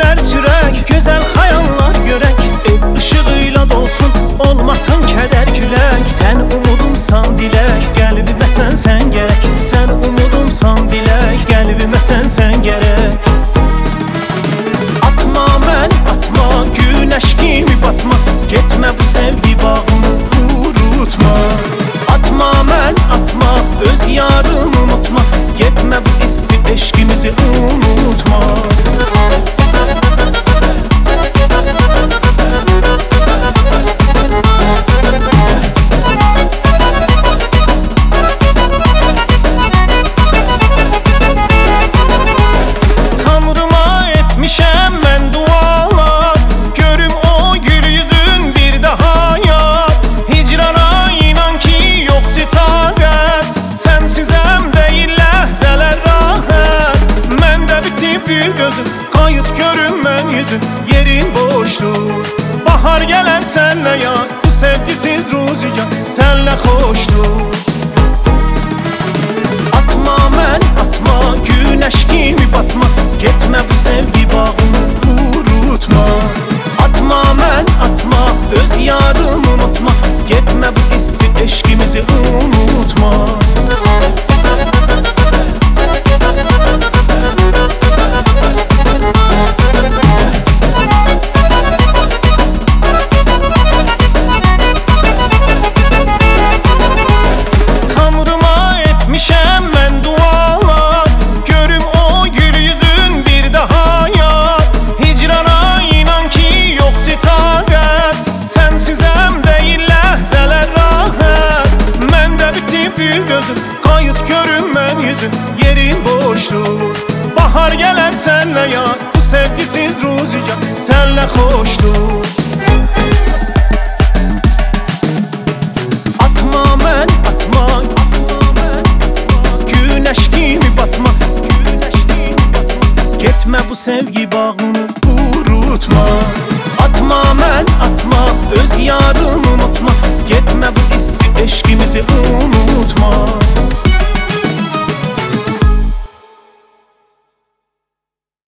günler sürek, güzel hayaller görek. Ev ışığıyla dolsun, olmasın keder külək. Sen umudumsan dilek, qəlbimə sen gerek. Sen umudumsan dilek, qəlbimə sen gerek. Atma məni, atma, güneş kimi batma. Getmə bu sevgi bağını kurutma. Atma məni, atma, öz yarını unutma. Getmə bu hissi, eşkimizi unutma. Tanrıma etmişəm mən dualar, görüm o gül yüzün bir daha ya. Hicrana inan ki yoktu taqət, sensizəm deyil ləhzələr rahat. Məndə bitib bir gözüm, qayıt görünmən yüzün, yerin boşdur. Bahar gələr sənlə ya, bu sevgisiz ruzica sənlə xoşdur. Atma məni, atma, güneş kimi batma. Getmə bu sevgi bağını kurutma. Atma məni, atma, öz yarını unutma. Getmə bu hissi, eşkimizi unutma. Tanrıma etmişəm mən dualar, görüm o gül yüzün bir daha ya. Hicrana inan ki yoktu taqət, sensizəm deyil ləhzələr rahat. Məndə bitib bir gözüm, qayıt görünmən yüzün, yerin boşdur. Bahar gələr sənlə ya, bu sevgisiz ruzica sənlə xoşdur. Atma məni, atma, güneş kimi batma. Getmə bu sevgi bağını kurutma. Atma məni, atma, öz yarını unutma. Getmə bu hissi, eşkimizi unutma.